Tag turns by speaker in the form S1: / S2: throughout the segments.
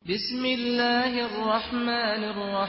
S1: بسم الله الرحمن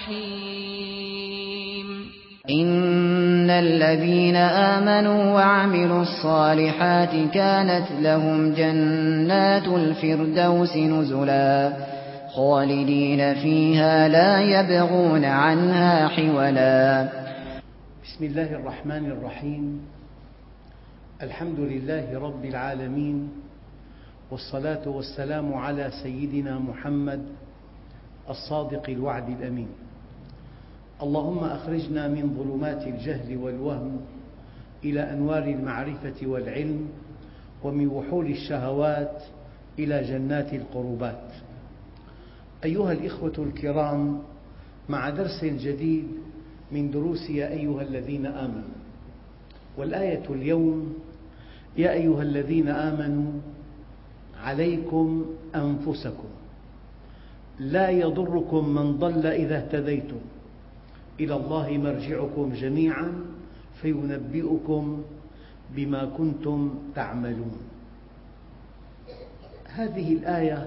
S1: الرحيم
S2: إن الذين آمنوا وعملوا الصالحات كانت لهم جنات الفردوس نزلا خالدين فيها لا يبغون عنها حولا.
S3: بسم الله الرحمن الرحيم. الحمد لله رب العالمين، والصلاة والسلام على سيدنا محمد الصادق الوعد الأمين. اللهم أخرجنا من ظلمات الجهل والوهم إلى أنوار المعرفة والعلم، ومن وحول الشهوات إلى جنات القربات. أيها الإخوة الكرام، مع درس جديد من دروس يا أيها الذين آمنوا، والآية اليوم: يا أيها الذين آمنوا عليكم أنفسكم لا يضركم من ضل إذا اهتديتم إلى الله مرجعكم جميعا فينبئكم بما كنتم تعملون. هذه الآية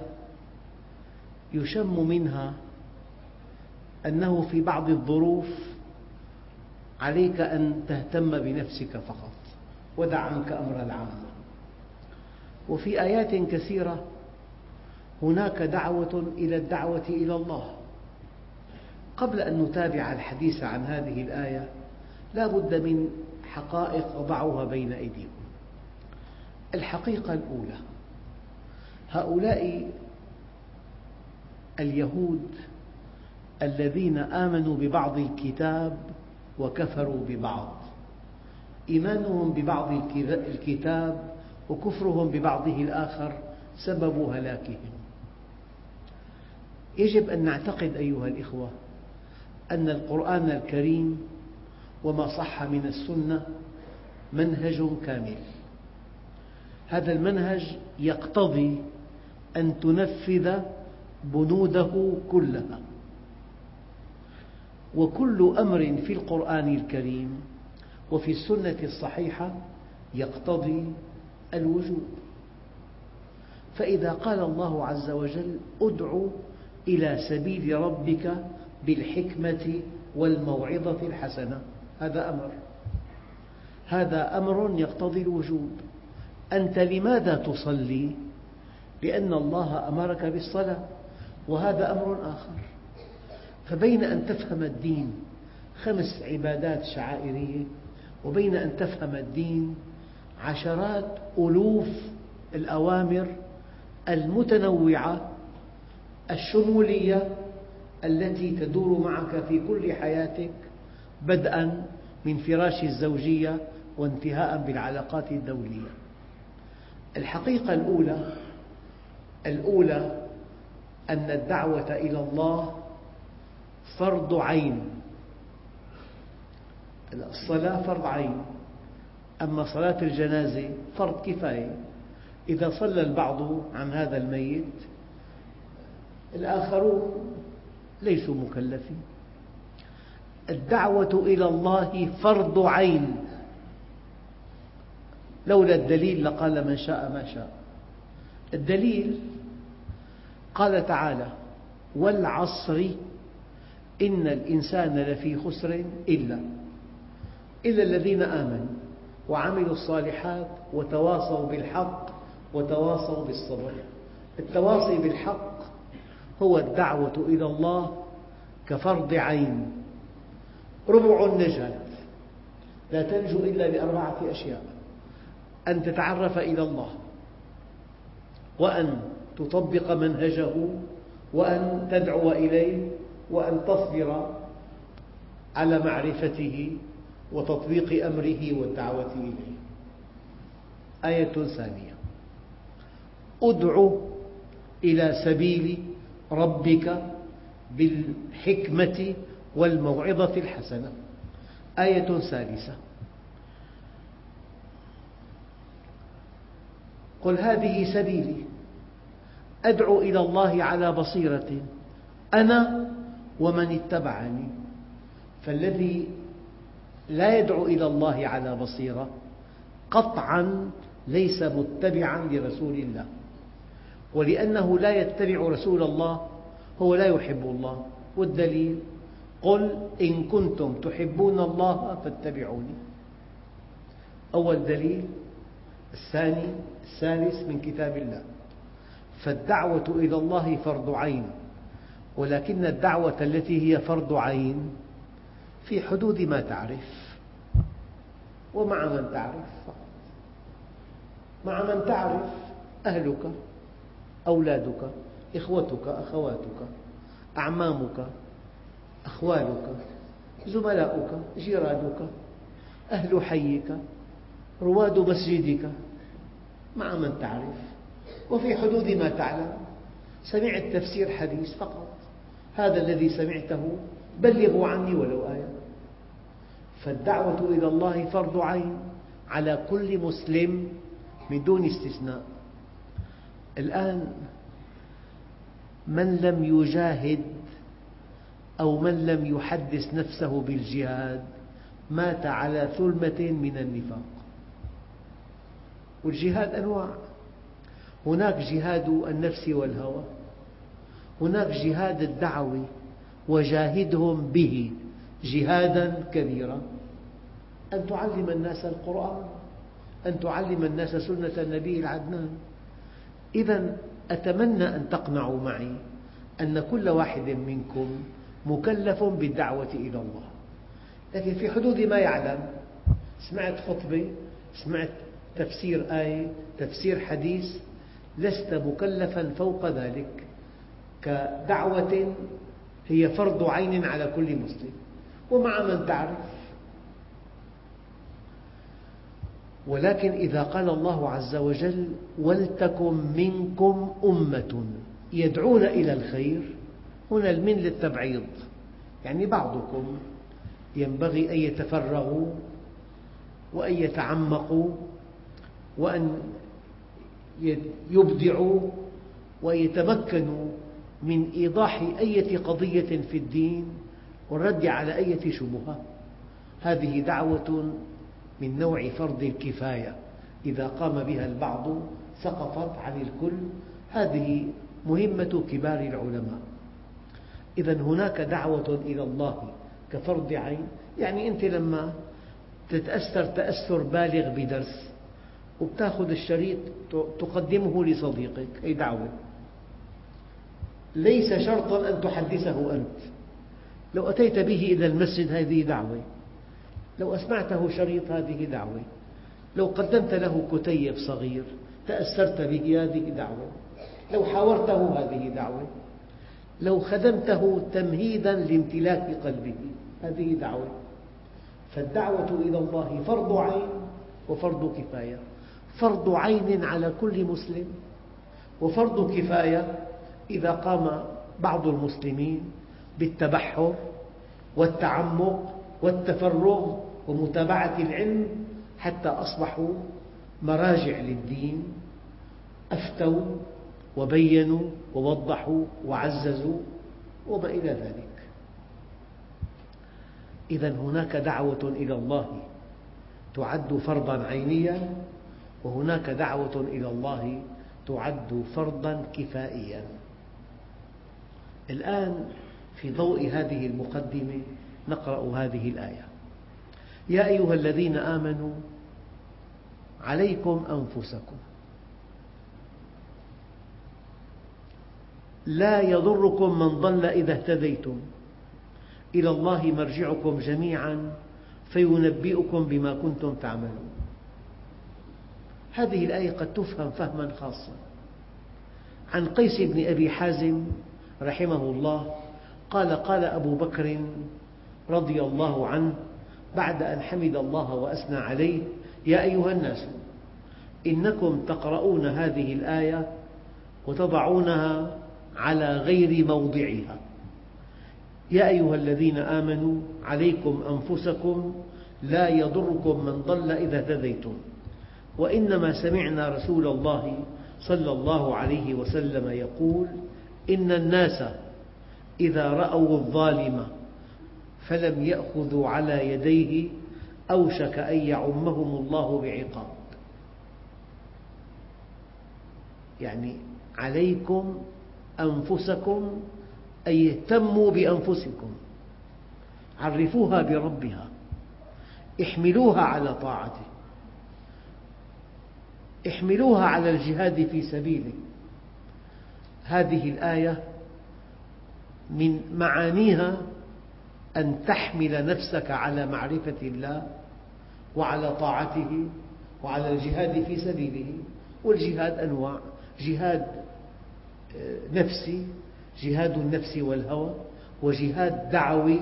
S3: يشم منها أنه في بعض الظروف عليك أن تهتم بنفسك فقط ودع عنك أمر العامة، وفي آيات كثيرة هناك دعوة إلى الدعوة إلى الله. قبل أن نتابع الحديث عن هذه الآية لا بد من حقائق أضعها بين أيديكم. الحقيقة الأولى: هؤلاء اليهود الذين آمنوا ببعض الكتاب وكفروا ببعض، إيمانهم ببعض الكتاب وكفرهم ببعضه الآخر سبب هلاكهم. يجب أن نعتقد أيها الإخوة أن القرآن الكريم وما صح من السنة منهج كامل. هذا المنهج يقتضي أن تنفذ بنوده كلها، وكل أمر في القرآن الكريم وفي السنة الصحيحة يقتضي الوجوب. فإذا قال الله عز وجل: ادع إلى سبيل ربك بالحكمة والموعظة الحسنة، هذا أمر يقتضي الوجوب. أنت لماذا تصلي؟ لأن الله أمرك بالصلاة، وهذا أمر آخر. فبين أن تفهم الدين 5 عبادات شعائرية، وبين أن تفهم الدين عشرات ألوف الأوامر المتنوعة الشمولية التي تدور معك في كل حياتك، بدءاً من فراش الزوجية وانتهاءً بالعلاقات الدولية. الحقيقة الأولى أن الدعوة إلى الله فرض عين. الصلاة فرض عين، أما صلاة الجنازة فرض كفاية. إذا صلى البعض عن هذا الميت الآخرون ليسوا مكلفين. الدعوة إلى الله فرض عين، لولا الدليل لقال من شاء ما شاء. الدليل قال تعالى: والعصر إن الإنسان لفي خسر إلا الذين آمنوا وعملوا الصالحات وتواصوا بالحق وتواصوا بالصبر. التواصي بالحق هو الدعوة إلى الله كفرض عين. ربع النجاة لا تنجو إلا ب4 أشياء: أن تتعرف إلى الله، وأن تطبق منهجه، وأن تدعو إليه، وأن تصبر على معرفته وتطبيق أمره والدعوة إليه. آية ثانية: ادع إلى سبيل ربك بالحكمة والموعظة الحسنة. آية ثالثة: قل هذه سبيلي أدعو إلى الله على بصيرة أنا ومن اتبعني. فالذي لا يدعو إلى الله على بصيرة قطعاً ليس متبعاً لرسول الله، ولأنه لا يتبع رسول الله هو لا يحب الله، والدليل قل إن كنتم تحبون الله فاتبعوني. أول دليل. الثاني الثالث من كتاب الله. فالدعوة إلى الله فرض عين، ولكن الدعوة التي هي فرض عين في حدود ما تعرف ومع من تعرف فقط. مع من تعرف: أهلك، أولادك، إخوتك، أخواتك، أعمامك، أخوالك، زملاؤك، جيرانك، أهل حيك، رواد مسجدك، مع من تعرف وفي حدود ما تعلم. سمعت تفسير حديث فقط، هذا الذي سمعته بلغوا عني ولو آية. فالدعوة إلى الله فرض عين على كل مسلم من دون استثناء. الآن من لم يجاهد أو من لم يحدث نفسه بالجهاد مات على ثلمة من النفاق. والجهاد أنواع: هناك جهاد النفس والهوى، هناك جهاد الدعوة وجاهدهم به جهادا كبيرا، أن تعلم الناس القرآن، أن تعلم الناس سنة النبي العدنان. إذا أتمنى أن تقنعوا معي أن كل واحد منكم مكلف بالدعوة إلى الله، لكن في حدود ما يعلم. سمعت خطبة، سمعت تفسير آية، تفسير حديث، لست مكلفا فوق ذلك، كدعوة هي فرض عين على كل مسلم ومع من تعرف. ولكن إذا قال الله عز وجل: ولتكن منكم أمة يدعون إلى الخير، هنا المن للتبعيض، يعني بعضكم ينبغي أن يتفرغوا وأن يتعمقوا وأن يبدعوا وأن يتمكنوا من إيضاح أي قضية في الدين والرد على أي شبهة. هذه دعوة من نوع فرض الكفاية، إذا قام بها البعض سقطت عن الكل. هذه مهمة كبار العلماء. إذا هناك دعوة إلى الله كفرض عين، يعني أنت لما تتأثر تأثر بالغ بدرس وتأخذ الشريط تقدمه لصديقك، هذه دعوة. ليس شرطا أن تحدثه أنت، لو أتيت به إلى المسجد هذه دعوة، لو أسمعته شريط هذه دعوة، لو قدمت له كتيب صغير تأثرت به هذه دعوة، لو حاورته هذه دعوة، لو خدمته تمهيدا لامتلاك قلبه هذه دعوة. فالدعوة إلى الله فرض عين وفرض كفاية. فرض عين على كل مسلم، وفرض كفاية إذا قام بعض المسلمين بالتبحر والتعمق والتفرغ ومتابعة العلم حتى أصبحوا مراجع للدين، أفتوا وبينوا ووضحوا وعززوا وما إلى ذلك. إذا هناك دعوة إلى الله تعد فرضا عينيا، وهناك دعوة إلى الله تعد فرضا كفائيا. الآن في ضوء هذه المقدمة نقرأ هذه الآية: يا أيها الذين آمنوا عليكم أنفسكم لا يضركم من ضل إذا اهتديتم إلى الله مرجعكم جميعا فينبئكم بما كنتم تعملون. هذه الآية قد تفهم فهما خاصا. عن قيس بن أبي حازم رحمه الله قال: قال أبو بكر رضي الله عنه بعد أن حمد الله وأثنى عليه: يا أيها الناس إنكم تقرؤون هذه الآية وتضعونها على غير موضعها. يا أيها الذين آمنوا عليكم أنفسكم لا يضركم من ضل إذا اهتديتم. وإنما سمعنا رسول الله صلى الله عليه وسلم يقول: إن الناس إذا رأوا الظالم فلم يأخذوا على يديه أوشك أن يعمهم الله بعقاب. يعني عليكم أنفسكم أي اهتموا بأنفسكم، عرفوها بربها، احملوها على طاعته، احملوها على الجهاد في سبيله. هذه الآية من معانيها أن تحمل نفسك على معرفة الله وعلى طاعته وعلى الجهاد في سبيله. والجهاد أنواع: جهاد نفسي، جهاد النفس والهوى، وجهاد دعوي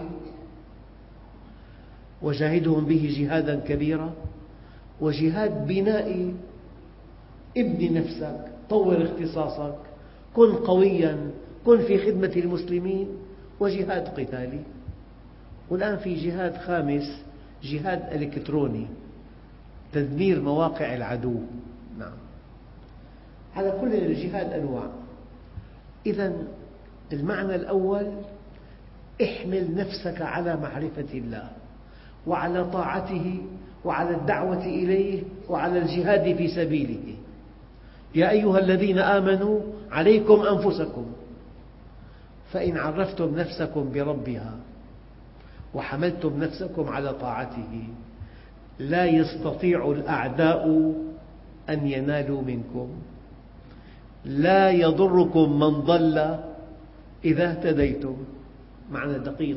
S3: وجاهدهم به جهادا كبيرا، وجهاد بنائي ابني نفسك، طور اختصاصك، كن قويا، كن في خدمة المسلمين، وجهاد قتالي. والآن في جهاد خامس، جهاد إلكتروني، تدمير مواقع العدو. نعم، على كل الجهاد أنواع. إذا المعنى الأول: احمل نفسك على معرفة الله وعلى طاعته وعلى الدعوة إليه وعلى الجهاد في سبيله. يا أيها الذين آمنوا عليكم أنفسكم، فإن عرفتم نفسكم بربها وحملتم نفسكم على طاعته لا يستطيع الأعداء أن ينالوا منكم. لا يضركم من ضل إذا اهتديتم. معنى دقيق: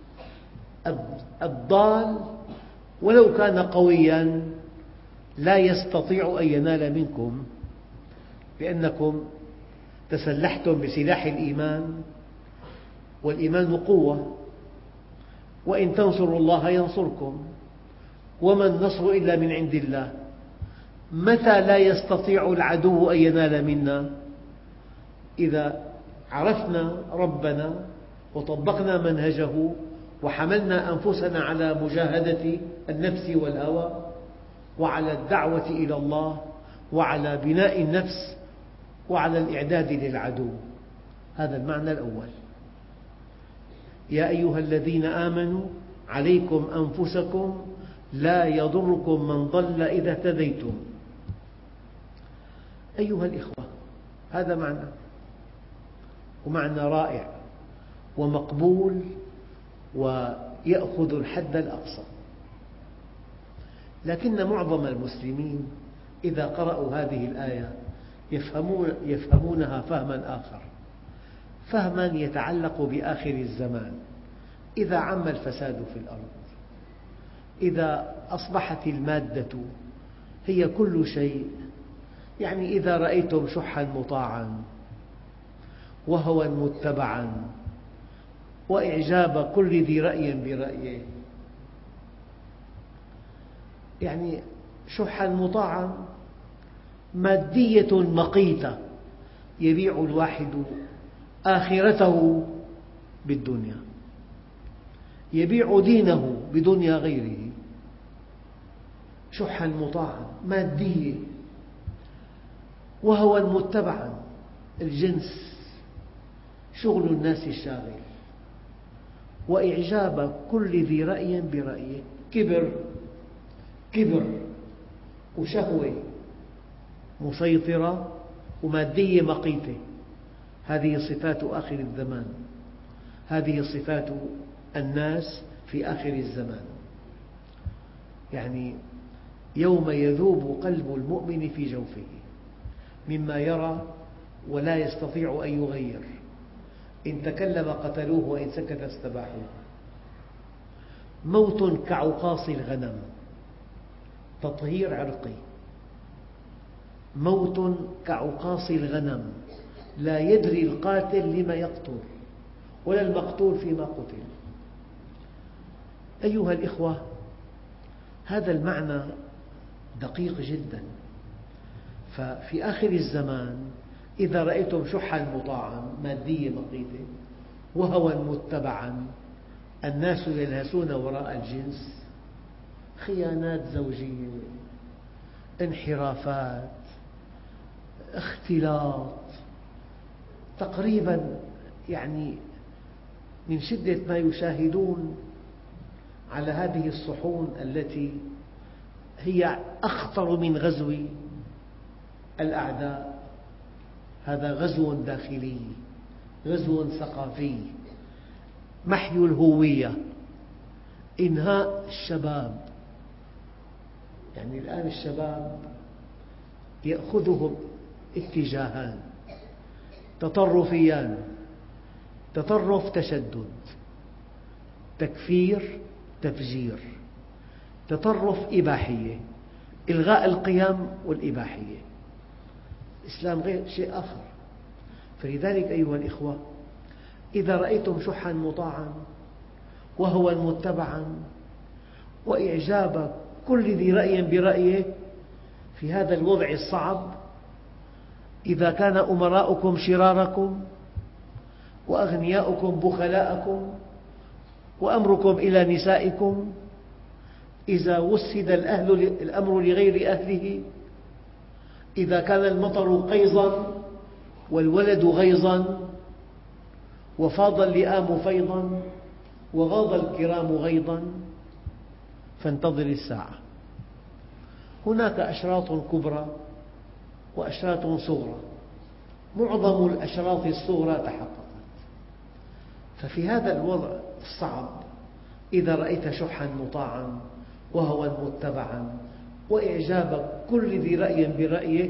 S3: الضال ولو كان قويا لا يستطيع أن ينال منكم، لأنكم تسلحتم بسلاح الإيمان، والإيمان قوة. وإن تنصروا الله ينصركم، وما النصر إلا من عند الله. متى لا يستطيع العدو أن ينال منا؟ إذا عرفنا ربنا وطبقنا منهجه وحملنا أنفسنا على مجاهدة النفس والهوى وعلى الدعوة إلى الله وعلى بناء النفس وعلى الإعداد للعدو. هذا المعنى الأول: يا أيها الذين آمنوا عليكم أنفسكم لا يضركم من ضل إذا اهتديتم. أيها الإخوة، هذا معنى، ومعنى رائع ومقبول ويأخذ الحد الأقصى. لكن معظم المسلمين إذا قرأوا هذه الآية يفهمونها فهما آخر، فهما يتعلق بآخر الزمان. إذا عم الفساد في الأرض، إذا أصبحت المادة هي كل شيء، يعني إذا رأيتم شحا مطاعا وهوى متبعا وإعجاب كل ذي رأي برأيه، يعني شحا مطاعا، مادية مقيتة، يبيع الواحد آخرته بالدنيا، يبيع دينه بدنيا غيره. شحا مطاعا، مادية، وهوى متبعا، الجنس، شغل الناس الشاغل، وإعجاب كل ذي رأي برأيه، كبر وشهوة مسيطرة ومادية مقيتة. هذه صفات آخر الزمان، هذه صفات الناس في آخر الزمان. يعني يوم يذوب قلب المؤمن في جوفه مما يرى ولا يستطيع أن يغير. إن تكلم قتلوه وإن سكت استباحوه. موت كعقاص الغنم، تطهير عرقي. موت كعقاص الغنم، لا يدري القاتل لما يقتل ولا المقتول فيما قتل. أيها الإخوة، هذا المعنى دقيق جدا. ففي آخر الزمان إذا رأيتم شحا مطاعا، مادية مقيتة، وهوى متبعا، الناس يلهثون وراء الجنس، خيانات زوجية، انحرافات، اختلاط، تقريبا يعني من شدة ما يشاهدون على هذه الصحون التي هي أخطر من غزو الأعداء. هذا غزو داخلي غزو ثقافي، محي الهوية، إنهاء الشباب. يعني الآن الشباب يأخذهم اتجاهان تطرفيان: تطرف تشدد، تكفير تفجير، تطرف إباحية، إلغاء القيم والإباحية. الإسلام غير شيء آخر. فلذلك أيها الإخوة، إذا رأيتم شحا مطاعا وهوى متبعا وإعجاب كل ذي رأي برأيه في هذا الوضع الصعب، إذا كان أمراؤكم شراركم وأغنياؤكم بخلاءكم وأمركم إلى نسائكم، إذا وسد الأمر لغير أهله، إذا كان المطر قيظا والولد غيظا وفاض اللئام فيضا وغاض الكرام غيظا، فانتظر الساعة. هناك أشراط كبرى وأشراط صغرى، معظم الأشراط الصغرى تحققت. ففي هذا الوضع الصعب، إذا رأيت شحا مطاعا وهوى متبعا وإعجاب كل ذي رأي برأيه،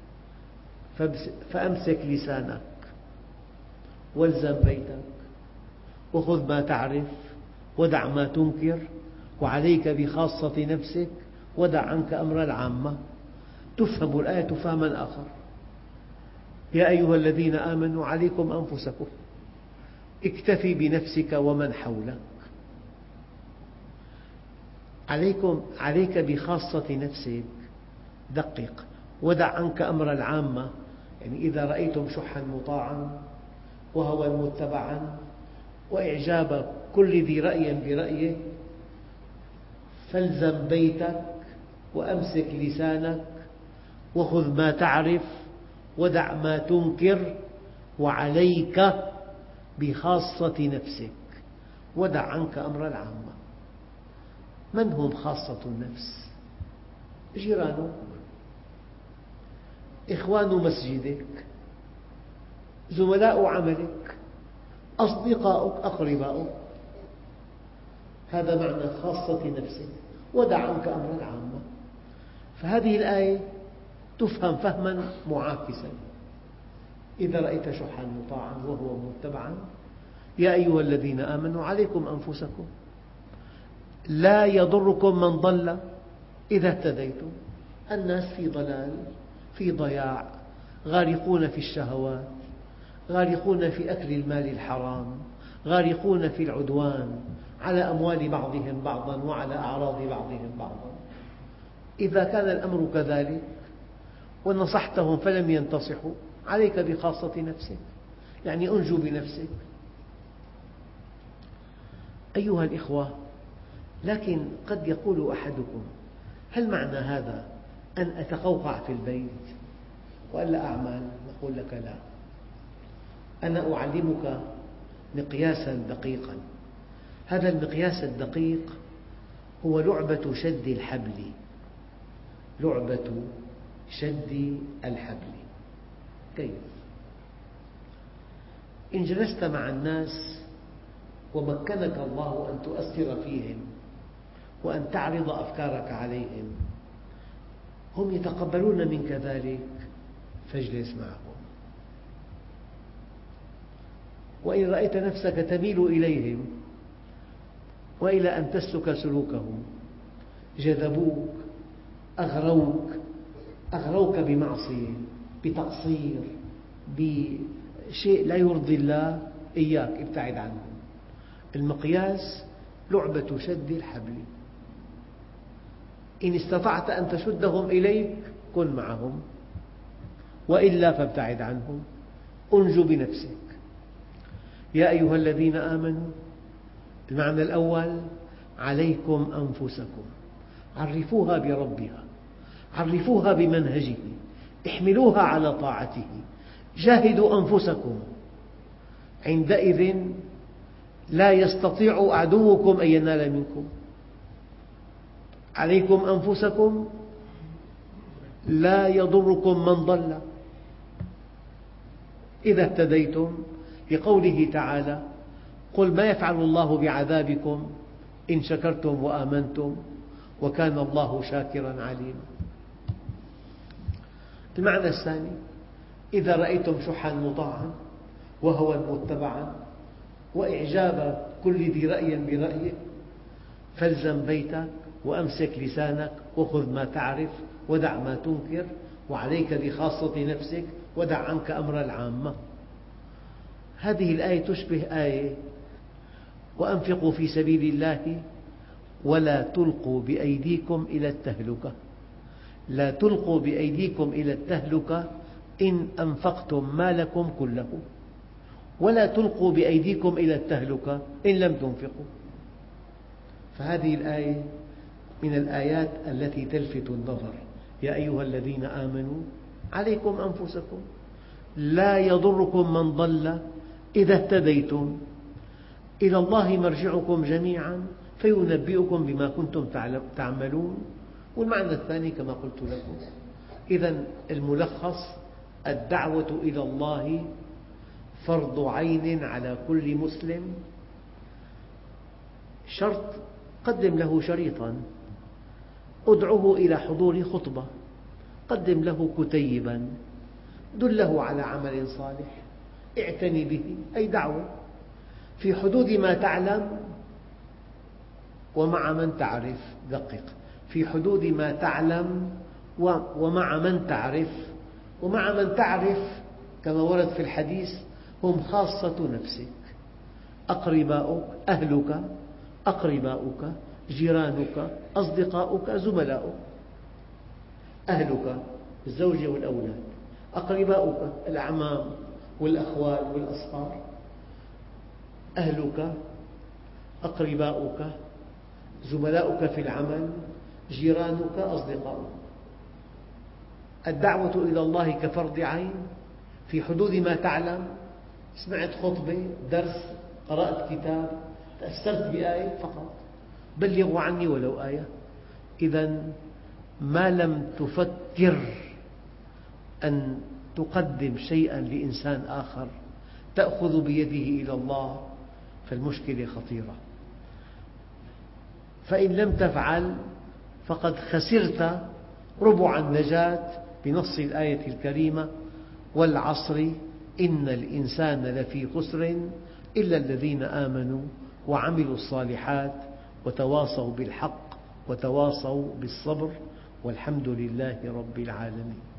S3: فأمسك لسانك والزم بيتك وخذ ما تعرف ودع ما تنكر، وعليك بخاصة نفسك ودع عنك أمر العامة. تفهم الآية فهما آخر: يا أيها الذين آمنوا عليكم أنفسكم، اكتفي بنفسك ومن حولك. عليك بخاصة نفسك، دقق، ودع عنك أمر العامة. يعني إذا رأيتم شحا مطاعا وهوى متبعا وإعجاب كل ذي رأي برأيه، فالزم بيتك وأمسك لسانك وخذ ما تعرف ودع ما تنكر، وعليك بخاصة نفسك ودع عنك أمر العامة. من هم خاصة النفس؟ جيرانك، إخوان مسجدك، زملاء عملك، أصدقاؤك، أقرباؤك. هذا معنى خاصة نفسك ودع عنك أمر العامة. فهذه الآية تفهم فهما معاكسا: إذا رأيت شحا مطاعا وهو متبعا، يا أيها الذين آمنوا عليكم أنفسكم، لا يضركم من ضل إذا اهتديتم. الناس في ضلال، في ضياع، غارقون في الشهوات، غارقون في أكل المال الحرام، غارقون في العدوان على أموال بعضهم بعضا وعلى أعراض بعضهم بعضا. إذا كان الأمر كذلك ونصحتهم فلم ينتصحوا، عليك بخاصة نفسك، يعني أنجو بنفسك. أيها الإخوة، لكن قد يقول أحدكم: هل معنى هذا أن أتقوقع في البيت وألا أعمل؟ نقول لك: لا، أنا أعلمك مقياسا دقيقا. هذا المقياس الدقيق هو لعبة شد الحبل. لعبة شد الحبل. كيف؟ إن جلست مع الناس ومكنك الله أن تؤثر فيهم وأن تعرض أفكارك عليهم، هم يتقبلون منك ذلك، فاجلس معهم. وإن رأيت نفسك تميل إليهم وإلى أن تسلك سلوكهم، جذبوك، أغروك بمعصية، بتقصير، بشيء لا يرضي الله، إياك، ابتعد عنهم. المقياس لعبة شد الحبل. إن استطعت أن تشدهم إليك كن معهم، وإلا فابتعد عنهم، أنجو بنفسك. يا أيها الذين آمنوا، المعنى الأول: عليكم أنفسكم، عرفوها بربها، عرفوها بمنهجه، احملوها على طاعته، جاهدوا أنفسكم. عندئذ لا يستطيع عدوكم أن ينال منكم. عليكم أنفسكم، لا يضركم من ضل إذا اهتديتم، لقوله تعالى: قل ما يفعل الله بعذابكم إن شكرتم وآمنتم وكان الله شاكرا عليما. المعنى الثاني: إذا رأيتم شحا مطاعا وهوى متبعا وإعجاب كل ذي رأي برأيه فالزم بيتك وأمسك لسانك وخذ ما تعرف ودع ما تنكر وعليك بخاصة نفسك ودع عنك أمر العامة. هذه الآية تشبه آية: وأنفقوا في سبيل الله ولا تلقوا بأيديكم إلى التهلكة. لا تلقوا بأيديكم إلى التهلكة إن أنفقتم مالكم كله، ولا تلقوا بأيديكم إلى التهلكة إن لم تنفقوا. فهذه الآية من الآيات التي تلفت النظر: يا أيها الذين آمنوا عليكم أنفسكم لا يضركم من ضل إذا اهتديتم إلى الله مرجعكم جميعا فينبئكم بما كنتم تعملون. والمعنى الثاني كما قلت لكم. إذن الملخص: الدعوة إلى الله فرض عين على كل مسلم. شرط: قدم له شريطا، ادعه إلى حضور خطبة، قدم له كتيبا، دله على عمل صالح، اعتني به، أي دعوة في حدود ما تعلم ومع من تعرف. دقق: في حدود ما تعلم ومع من تعرف. ومع من تعرف كما ورد في الحديث هم خاصة نفسك: أقرباؤك، أهلك، أقرباؤك، جيرانك، أصدقاؤك، زملاؤك. أهلك الزوجة والأولاد، أقرباؤك الأعمام والأخوال والأصهار. أهلك، أقرباؤك، زملاؤك في العمل، جيرانك، أصدقاؤك. الدعوة إلى الله كفرض عين في حدود ما تعلم. سمعت خطبة، درس، قرأت كتاب، تأثرت بآية فقط، بلغوا عني ولو آية. إذن ما لم تفكر أن تقدم شيئا لإنسان آخر تأخذ بيده إلى الله فالمشكلة خطيرة. فإن لم تفعل فقد خسرت ربع النجاة بنص الآية الكريمة: والعصر إن الإنسان لفي خسر إلا الذين آمنوا وعملوا الصالحات وتواصوا بالحق وتواصوا بالصبر والحمد لله رب العالمين.